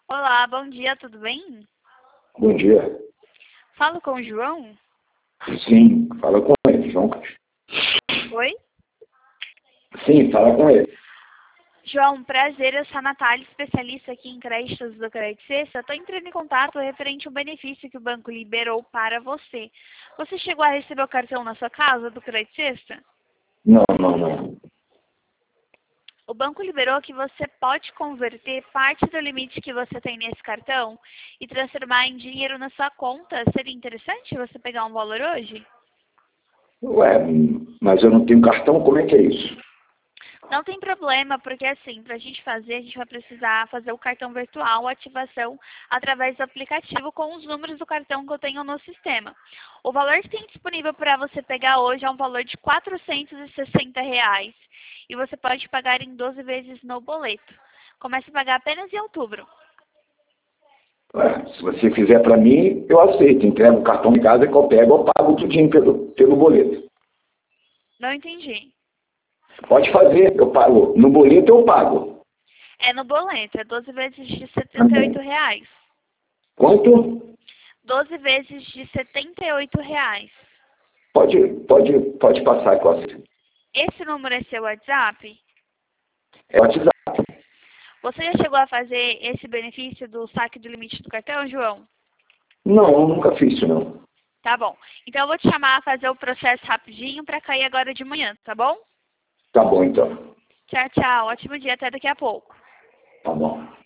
Olá, bom dia, tudo bem? Bom dia. Falo com o João? Sim, fala com ele, João. Oi? Sim, fala com ele. João, prazer, eu sou a Natália, especialista aqui em créditos do Crédito Sexta. Estou entrando em contato referente ao benefício que o banco liberou para você. Você chegou a receber o cartão na sua casa do Crédito Sexta? Não. O banco liberou que você pode converter parte do limite que você tem nesse cartão e transformar em dinheiro na sua conta. Seria interessante você pegar um valor hoje? Ué, mas eu não tenho cartão, como é que é isso? Não tem problema, porque assim, para a gente vai precisar fazer o cartão virtual, ativação, através do aplicativo com os números do cartão que eu tenho no sistema. O valor que tem disponível para você pegar hoje é um valor de R$ 460. E você pode pagar em 12 vezes no boleto. Começa a pagar apenas em outubro. Ué, se você fizer para mim, eu aceito. Entrego o cartão em casa que eu pego, eu pago tudinho pelo boleto. Não entendi. Pode fazer, eu pago. No boleto eu pago. É no boleto, é 12 vezes de Tá R$ 78. bom. Quanto? 12 vezes de R$ 78. Pode passar, Costa. Esse número é seu WhatsApp? É o WhatsApp. Você já chegou a fazer esse benefício do saque do limite do cartão, João? Não, eu nunca fiz isso, não. Tá bom. Então eu vou te chamar a fazer o processo rapidinho para cair agora de manhã, tá bom? Tá bom, então. Tchau, tchau. Ótimo dia, até daqui a pouco. Tá bom.